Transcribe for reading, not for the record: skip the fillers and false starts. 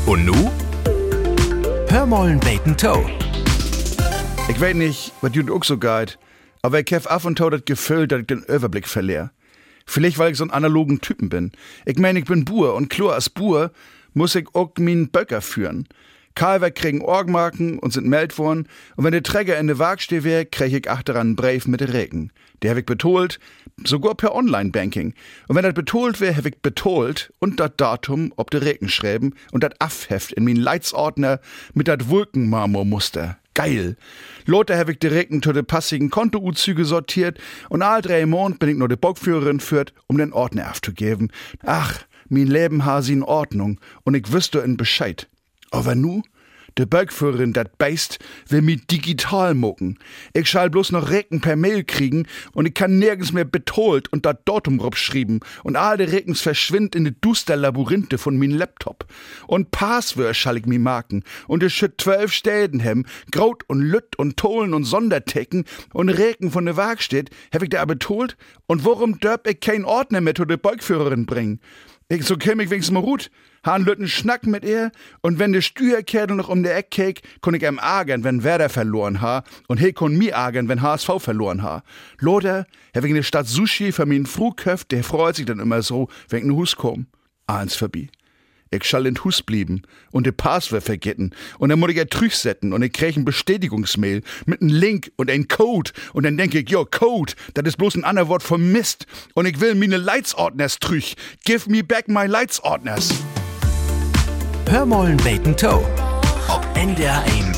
Und nu? Hörmollen Bacon Toe. Ich weiß nicht, was du auch so geht, aber ich hab af und zu das Gefühl, dass ich den Überblick verliere. Vielleicht, weil ich so ein analogen Typen bin. Ich meine, ich bin Buhr und klar als Buhr muss ich auch meinen Böcker führen. Kalver kriegen Orgmarken und sind meldt worden, und wenn der Träger in der Waagsteh wär, krieg ich achteran einen Brief mit der Regen. Der hab ich betolt, sogar per Online-Banking. Und wenn das betolt wär, hab ich betolt und dat Datum ob der Regen schreiben und dat Affheft in min Leitsordner mit dat Wolkenmarmormuster. Geil. Lothar hab ich direkt zu de passigen Kontouzüge sortiert und all 3 Monate bin ich nur de Bockführerin führt, um den Ordner aufzugeben. Ach, mein Leben ha sie in Ordnung und ich wüsste in Bescheid. Aber nu, de Böckführerin, dat Beist, will mi digital mucken. Ich schall bloß noch Reken per Mail kriegen und ich kann nirgends mehr betolt und dat Datum schrieben und all de Rekens verschwind in de duster Labyrinthe von min Laptop. Und Passwörter schall ich mi marken und es schütt 12 Städen hem, Graut und Lütt und Tolen und Sondertecken und Reken von de Waagstedt, hab ich da betolt und warum dörp ich kein Ordner mehr zu de Böckführerin bringen? So käm ich wenigstens mal gut. Han Lütten schnack mit ihr, und wenn der Stüherkerl noch um der Eck keek, kon ich ihm ärgern, wenn Werder verloren ha, und he kon mi ärgern, wenn HSV verloren ha. Lothar, wegen der Stadt Sushi für min Fruhköft, der freut sich dann immer so, wenn in Hus komm. Eins vorbei. Ich schall in Hus blieben und de Passwort vergessen und dann muss ich ja trüchsetten und ich krieg ein Bestätigungsmail mit einem Link und ein Code und dann denke ich, jo, Code, das ist bloß ein anderes Wort für Mist und ich will meine Leitsordners trüch. Give me back my Leitsordners. Hörmollen Bacon Toe. Ob NDR